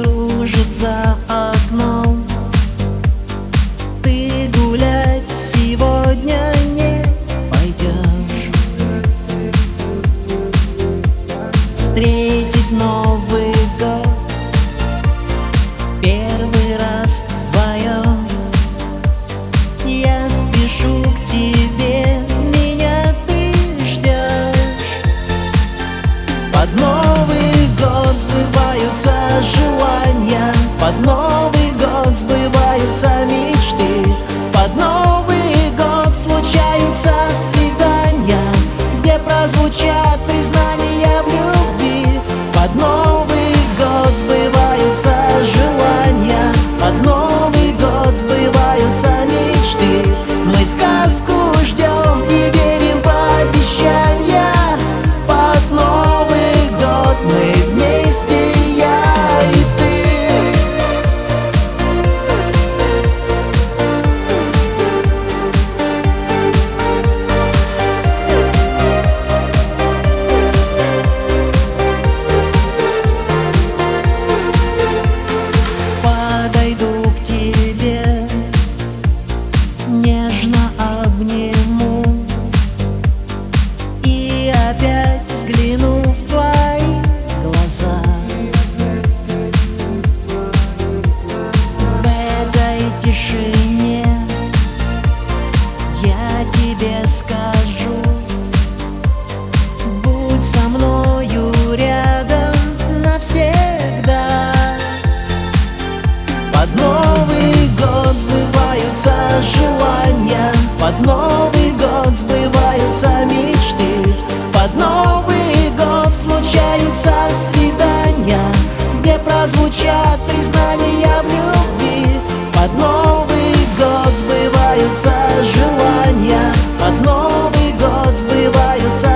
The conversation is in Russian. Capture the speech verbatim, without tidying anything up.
кружит за окном. Ты гулять сегодня не пойдешь, встретить Новый год первый раз вдвоем. Я спешу к тебе, меня ты ждешь. Под Новый год сбываются желания, под Новый год сбываются мечты, под Новый год случаются свидания, где прозвучат признания в любви. Под Новый год сбываются желания, под Новый год сбываются мечты. Мы сказку ждем и верим в обещания. Под Новый год мы вместе, я и ты. Подойду к тебе, нежно обниму и опять взгляну в твои глаза. В этой тишине я тебе скажу: будь со мною рядом навсегда. Под Новый год сбываются желания, под Новый год сбываются мечты, под Новый год случаются свидания, где прозвучат признания в любви. Под Новый год сбываются желания, под Новый год сбываются